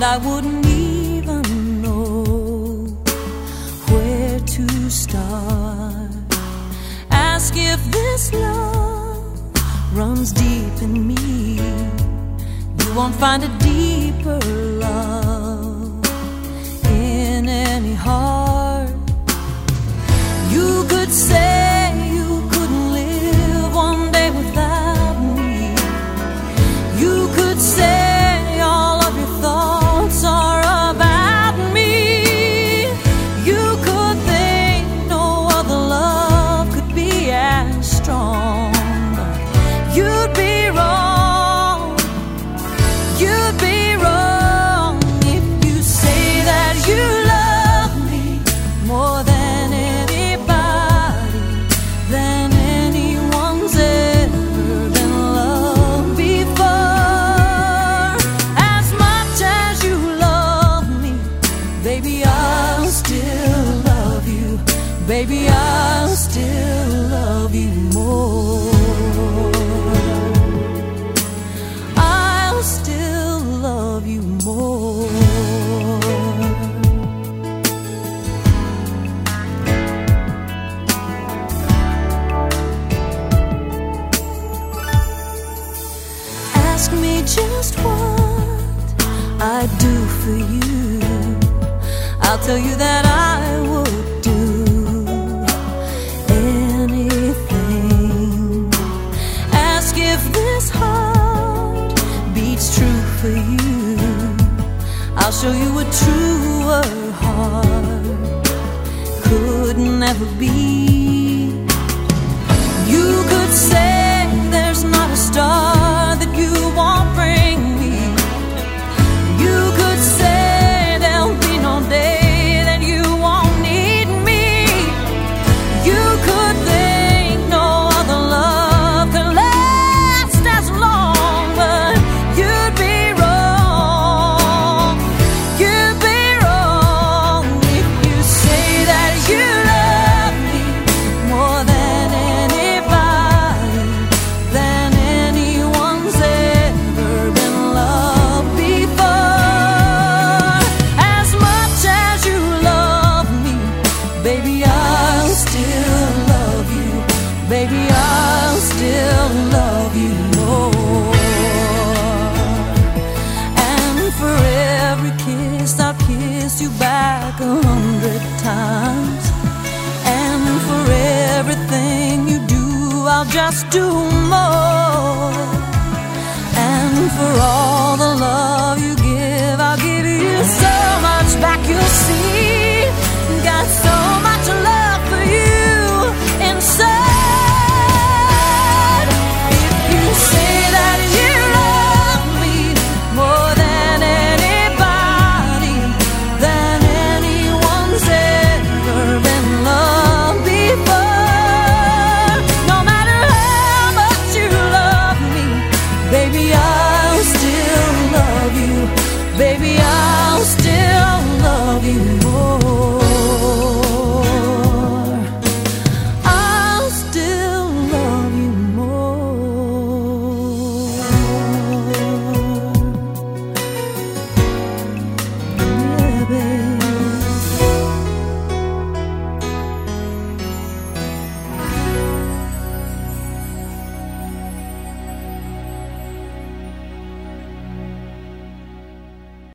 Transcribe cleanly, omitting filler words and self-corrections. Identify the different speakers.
Speaker 1: I wouldn't even know where to start. Ask if this love runs deep in me. You won't find a deeper love in any heart. You could say you couldn't live one day without me. You could say all of your thoughts are about me. You could think no other love could be as strong. You'd be wrong. You'd be wrong if you say that you love me more than anybody, than anyone's ever been loved before. As much as you love me, baby, I'll still love you. Baby, I'll still love you more. I'll still love you more. Ask me just what I'd do for you. I'll tell you that I would do anything. Ask if this heart beats true for you. I'll show you a truer heart could never be. You could say there's not a star that you won't bring me. You could say there'll be no day that you won't need me. You could think no other love could last as long, but you'd be wrong. You'd be wrong if you say that you love me more than anybody, than anyone's ever been loved before. As much as you love me, baby, I'll still love you. Baby, I'll still love you more. And for every kiss, I'll kiss you back 100 times. And for everything you do, I'll just do